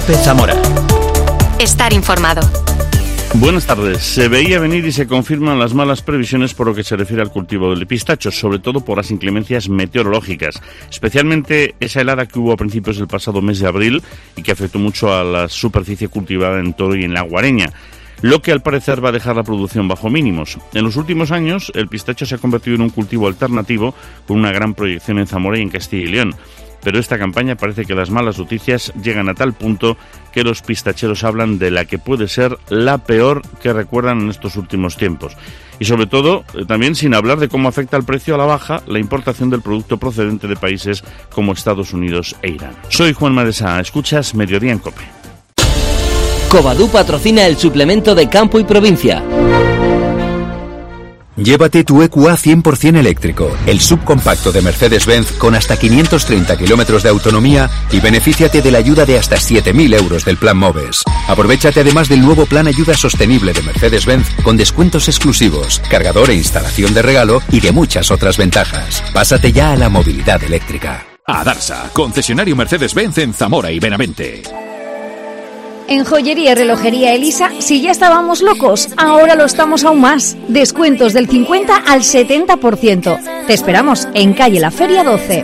López Zamora. Estar informado. Buenas tardes. Se veía venir y se confirman las malas previsiones por lo que se refiere al cultivo del pistacho, sobre todo por las inclemencias meteorológicas, especialmente esa helada que hubo a principios del pasado mes de abril y que afectó mucho a la superficie cultivada en Toro y en La Guareña, lo que al parecer va a dejar la producción bajo mínimos. En los últimos años, el pistacho se ha convertido en un cultivo alternativo con una gran proyección en Zamora y en Castilla y León. Pero esta campaña parece que las malas noticias llegan a tal punto que los pistacheros hablan de la que puede ser la peor que recuerdan en estos últimos tiempos. Y sobre todo, también sin hablar de cómo afecta al precio a la baja la importación del producto procedente de países como Estados Unidos e Irán. Soy Juan Madesa, escuchas Mediodía en COPE. Covadú patrocina el suplemento de Campo y Provincia. Llévate tu EQA 100% eléctrico, el subcompacto de Mercedes-Benz con hasta 530 kilómetros de autonomía y benefíciate de la ayuda de hasta 7.000 euros del Plan MOVES. Aprovechate además del nuevo Plan Ayuda Sostenible de Mercedes-Benz con descuentos exclusivos, cargador e instalación de regalo y de muchas otras ventajas. Pásate ya a la movilidad eléctrica. Adarsa, concesionario Mercedes-Benz en Zamora y Benavente. En Joyería y Relojería Elisa, si ya estábamos locos, ahora lo estamos aún más. Descuentos del 50 al 70%. Te esperamos en calle La Feria 12.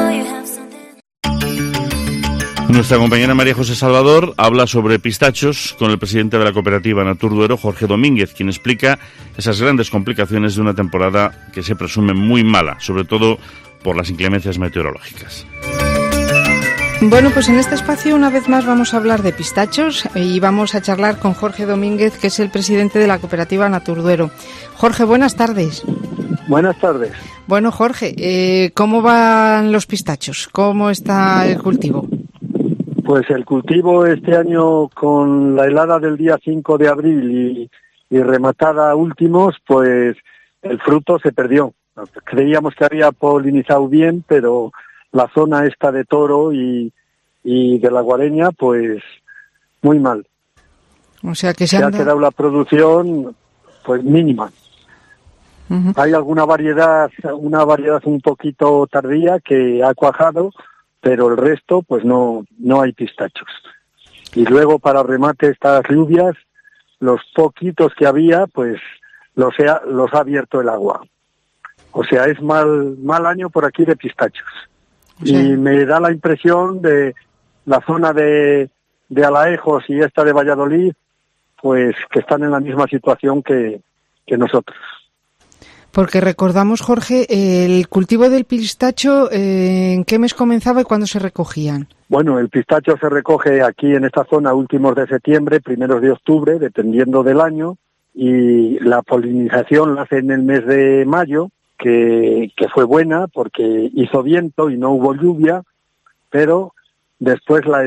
Nuestra compañera María José Salvador habla sobre pistachos con el presidente de la cooperativa Naturduero, Jorge Domínguez, quien explica esas grandes complicaciones de una temporada que se presume muy mala, sobre todo por las inclemencias meteorológicas. Bueno, pues en este espacio una vez más vamos a hablar de pistachos y vamos a charlar con Jorge Domínguez, que es el presidente de la cooperativa Naturduero. Jorge, buenas tardes. Buenas tardes. Bueno, Jorge, ¿cómo van los pistachos? ¿Cómo está el cultivo? Pues el cultivo este año, con la helada del día 5 de abril y rematada a últimos, pues el fruto se perdió. Creíamos que había polinizado bien, pero la zona esta de Toro y de La Guareña, pues muy mal. O sea que se ha quedado la producción pues mínima. Uh-huh. Hay alguna variedad, una variedad un poquito tardía que ha cuajado, pero el resto pues no hay pistachos. Y luego para remate estas lluvias, los poquitos que había pues los ha abierto el agua. O sea, es mal año por aquí de pistachos. Sí. Y me da la impresión de la zona de Alaejos y esta de Valladolid, pues que están en la misma situación que nosotros. Porque recordamos, Jorge, el cultivo del pistacho, ¿en qué mes comenzaba y cuándo se recogían? Bueno, el pistacho se recoge aquí en esta zona últimos de septiembre, primeros de octubre, dependiendo del año, y la polinización la hace en el mes de mayo, que fue buena porque hizo viento y no hubo lluvia, pero después las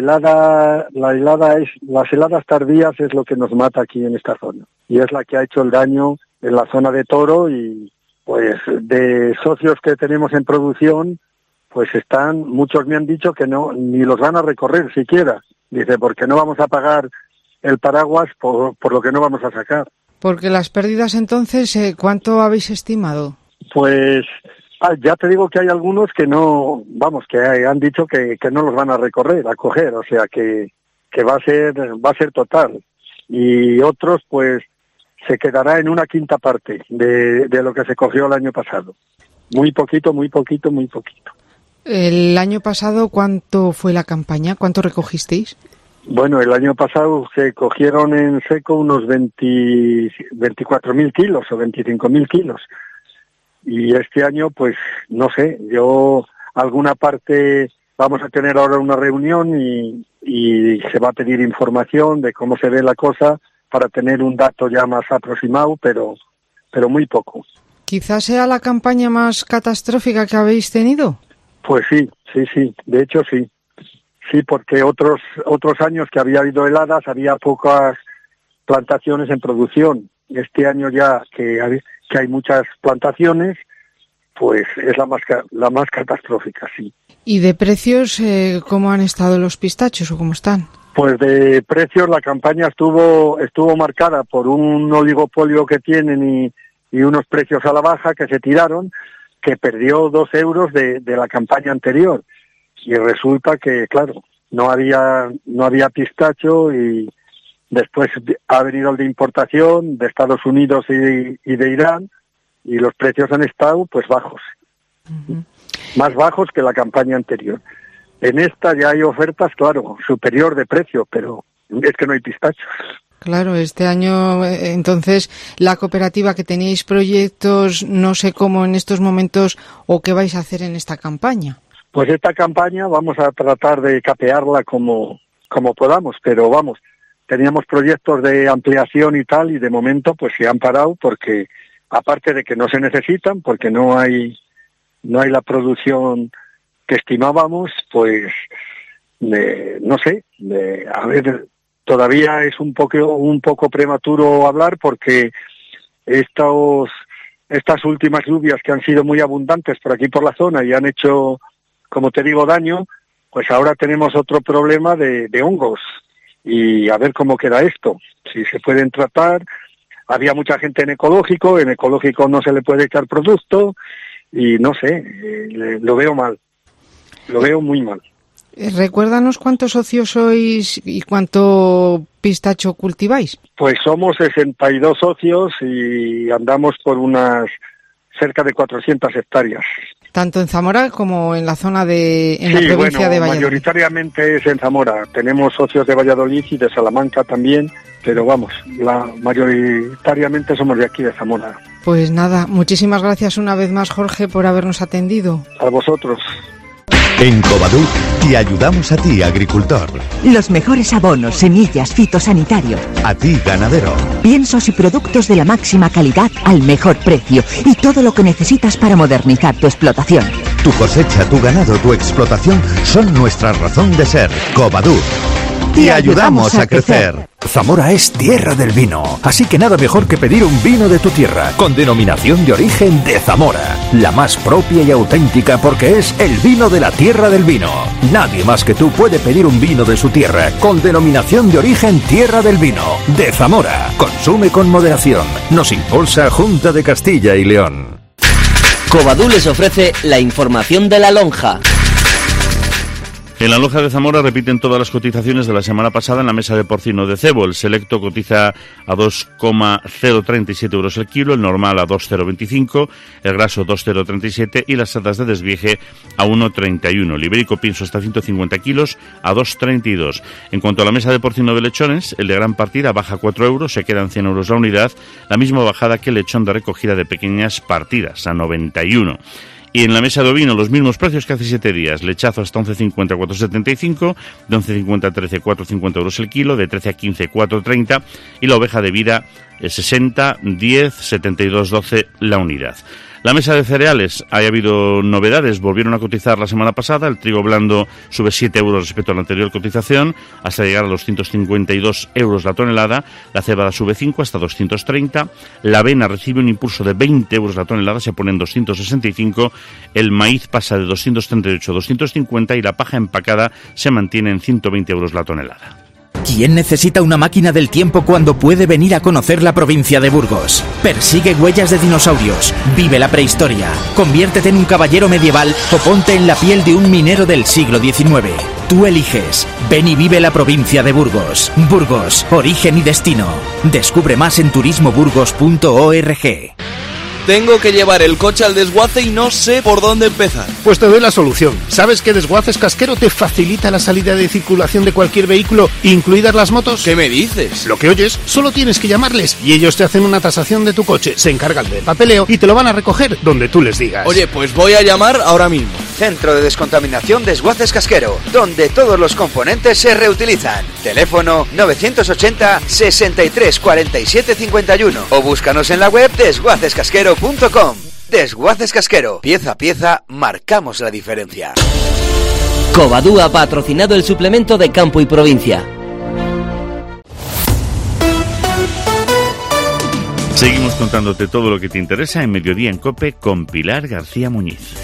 heladas tardías es lo que nos mata aquí en esta zona. Y es la que ha hecho el daño en la zona de Toro y pues de socios que tenemos en producción, pues muchos me han dicho que no, ni los van a recorrer siquiera. Dice, porque no vamos a pagar el paraguas por lo que no vamos a sacar. Porque las pérdidas entonces, ¿cuánto habéis estimado? Pues ya te digo que hay algunos que que han dicho que no los van a coger, o sea que va a ser total. Y otros pues se quedará en una quinta parte de lo que se cogió el año pasado. Muy poquito. ¿El año pasado cuánto fue la campaña? ¿Cuánto recogisteis? Bueno, el año pasado se cogieron en seco unos 24.000 kilos o 25.000 kilos. Y este año, pues, no sé, alguna parte, vamos a tener ahora una reunión y se va a pedir información de cómo se ve la cosa para tener un dato ya más aproximado, pero muy poco. ¿Quizás sea la campaña más catastrófica que habéis tenido? Pues sí, de hecho sí. Sí, porque otros años que había habido heladas, había pocas plantaciones en producción. Este año ya que hay muchas plantaciones, pues es la más catastrófica, sí. ¿Y de precios cómo han estado los pistachos o cómo están? Pues de precios la campaña estuvo marcada por un oligopolio que tienen y unos precios a la baja que se tiraron, que perdió 2 euros de la campaña anterior. Y resulta que, claro, no había pistacho, y después ha venido el de importación de Estados Unidos y de Irán, y los precios han estado pues bajos, más bajos que la campaña anterior. En esta ya hay ofertas, claro, superior de precio, pero es que no hay pistachos. Claro, este año, entonces, la cooperativa que teníais proyectos, no sé cómo en estos momentos, o qué vais a hacer en esta campaña. Pues esta campaña vamos a tratar de capearla como podamos, pero vamos, teníamos proyectos de ampliación y tal, y de momento pues se han parado porque, aparte de que no se necesitan, porque no hay la producción que estimábamos, pues, no sé, a ver... Todavía es un poco prematuro hablar porque estas últimas lluvias que han sido muy abundantes por aquí por la zona y han hecho, como te digo, daño, pues ahora tenemos otro problema de hongos, y a ver cómo queda esto, si se pueden tratar. Había mucha gente en ecológico no se le puede echar producto, y no sé, lo veo mal, lo veo muy mal. Recuérdanos cuántos socios sois y cuánto pistacho cultiváis. Pues somos 62 socios y andamos por unas cerca de 400 hectáreas. Tanto en Zamora como en la zona la provincia de Valladolid. Mayoritariamente es en Zamora. Tenemos socios de Valladolid y de Salamanca también, pero vamos, mayoritariamente somos de aquí, de Zamora. Pues nada, muchísimas gracias una vez más, Jorge, por habernos atendido. A vosotros. En Covadú te ayudamos a ti, agricultor. Los mejores abonos, semillas, fitosanitarios. A ti, ganadero. Piensos y productos de la máxima calidad al mejor precio. Y todo lo que necesitas para modernizar tu explotación. Tu cosecha, tu ganado, tu explotación son nuestra razón de ser. Covadú. Te ayudamos a crecer. Zamora es tierra del vino, así que nada mejor que pedir un vino de tu tierra, con denominación de origen de Zamora, la más propia y auténtica porque es el vino de la tierra del vino. Nadie más que tú puede pedir un vino de su tierra, con denominación de origen tierra del vino, de Zamora. Consume con moderación. Nos impulsa Junta de Castilla y León. Covadú les ofrece la información de la lonja. En la lonja de Zamora repiten todas las cotizaciones de la semana pasada en la mesa de porcino de cebo. El selecto cotiza a 2,037 euros el kilo, el normal a 2,025, el graso 2,037 y las satas de desvieje a 1,31. El ibérico pinso hasta 150 kilos a 2,32. En cuanto a la mesa de porcino de lechones, el de gran partida baja 4 euros, se quedan 100 euros la unidad, la misma bajada que el lechón de recogida de pequeñas partidas, a 91. Y en la mesa de ovino, los mismos precios que hace 7 días. Lechazo hasta 11,50, 4,75. De 11,50 a 13, 4,50 euros el kilo. De 13 a 15, 4,30. Y la oveja de vida, 60, 10, 72, 12 la unidad. La mesa de cereales, ha habido novedades, volvieron a cotizar la semana pasada, el trigo blando sube 7 euros respecto a la anterior cotización, hasta llegar a los 152 euros la tonelada, la cebada sube 5 hasta 230, la avena recibe un impulso de 20 euros la tonelada, se pone en 265, el maíz pasa de 238 a 250 y la paja empacada se mantiene en 120 euros la tonelada. ¿Quién necesita una máquina del tiempo cuando puede venir a conocer la provincia de Burgos? Persigue huellas de dinosaurios, vive la prehistoria, conviértete en un caballero medieval o ponte en la piel de un minero del siglo XIX. Tú eliges. Ven y vive la provincia de Burgos. Burgos, origen y destino. Descubre más en turismoburgos.org. Tengo que llevar el coche al desguace y no sé por dónde empezar. Pues te doy la solución. ¿Sabes que Desguaces Casquero te facilita la salida de circulación de cualquier vehículo, incluidas las motos? ¿Qué me dices? Lo que oyes, solo tienes que llamarles y ellos te hacen una tasación de tu coche, se encargan del papeleo y te lo van a recoger donde tú les digas. Oye, pues voy a llamar ahora mismo. Centro de Descontaminación Desguaces Casquero, donde todos los componentes se reutilizan. Teléfono 980 63 47 51 o búscanos en la web desguacescasquero.com. Desguaces Casquero, pieza a pieza, marcamos la diferencia. Covadú ha patrocinado el suplemento de Campo y Provincia. Seguimos contándote todo lo que te interesa en Mediodía en COPE con Pilar García Muñiz.